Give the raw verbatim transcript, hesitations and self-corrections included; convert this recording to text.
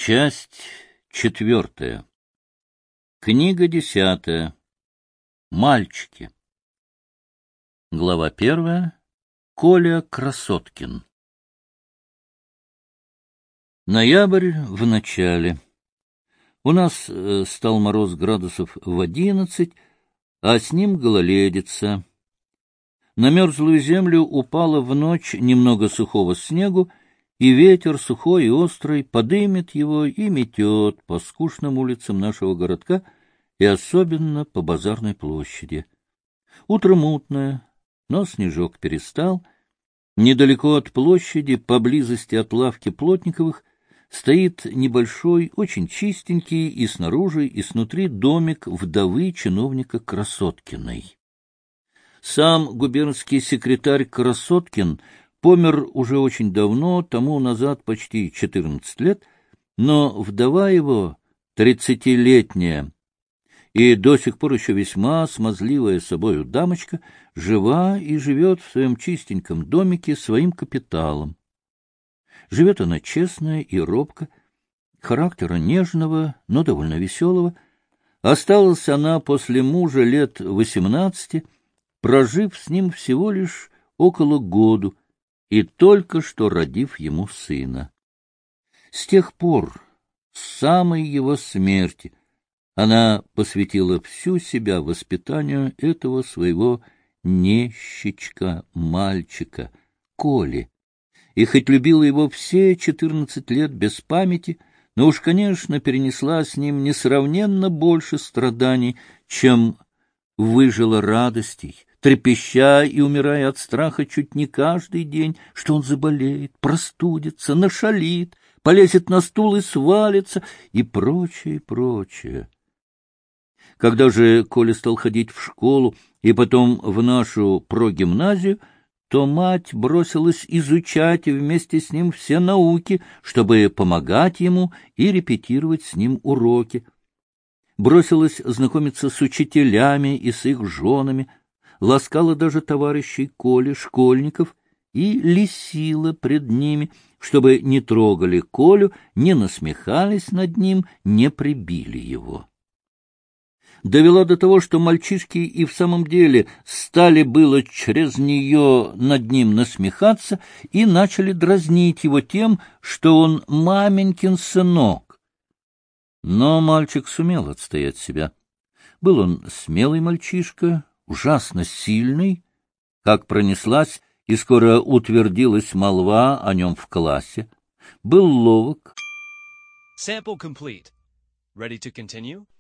Часть четвертая. Книга десятая. Мальчики. Глава первая. Коля Красоткин. Ноябрь в начале. У нас э, стал мороз градусов в одиннадцать, а с ним гололедица. На мерзлую землю упало в ночь немного сухого снегу, и ветер сухой и острый подымет его и метет по скучным улицам нашего городка и особенно по базарной площади. Утро мутное, но снежок перестал. Недалеко от площади, поблизости от лавки Плотниковых, стоит небольшой, очень чистенький и снаружи, и снутри домик вдовы чиновника Красоткиной. Сам губернский секретарь Красоткин помер уже очень давно, тому назад почти четырнадцать лет, но вдова его, тридцатилетняя, и до сих пор еще весьма смазливая собою дамочка, жива и живет в своем чистеньком домике своим капиталом. Живет она честная и робко, характера нежного, но довольно веселого. Осталась она после мужа лет восемнадцати, прожив с ним всего лишь около году, и только что родив ему сына. С тех пор, с самой его смерти, она посвятила всю себя воспитанию этого своего нещечка-мальчика, Коли, и хоть любила его все четырнадцать лет без памяти, но уж, конечно, перенесла с ним несравненно больше страданий, чем выжила радостей, трепеща и умирая от страха чуть не каждый день, что он заболеет, простудится, нашалит, полезет на стул и свалится, и прочее, прочее. Когда же Коля стал ходить в школу и потом в нашу прогимназию, то мать бросилась изучать вместе с ним все науки, чтобы помогать ему и репетировать с ним уроки. Бросилась знакомиться с учителями и с их женами, ласкала даже товарищей Коли, школьников, и лисила пред ними, чтобы не трогали Колю, не насмехались над ним, не прибили его. Довела до того, что мальчишки и в самом деле стали было через нее над ним насмехаться и начали дразнить его тем, что он маменькин сынок. Но мальчик сумел отстоять себя. Был он смелый мальчишка, ужасно сильный, как пронеслась и скоро утвердилась молва о нем в классе. Был ловок. Sample complete. Ready to continue?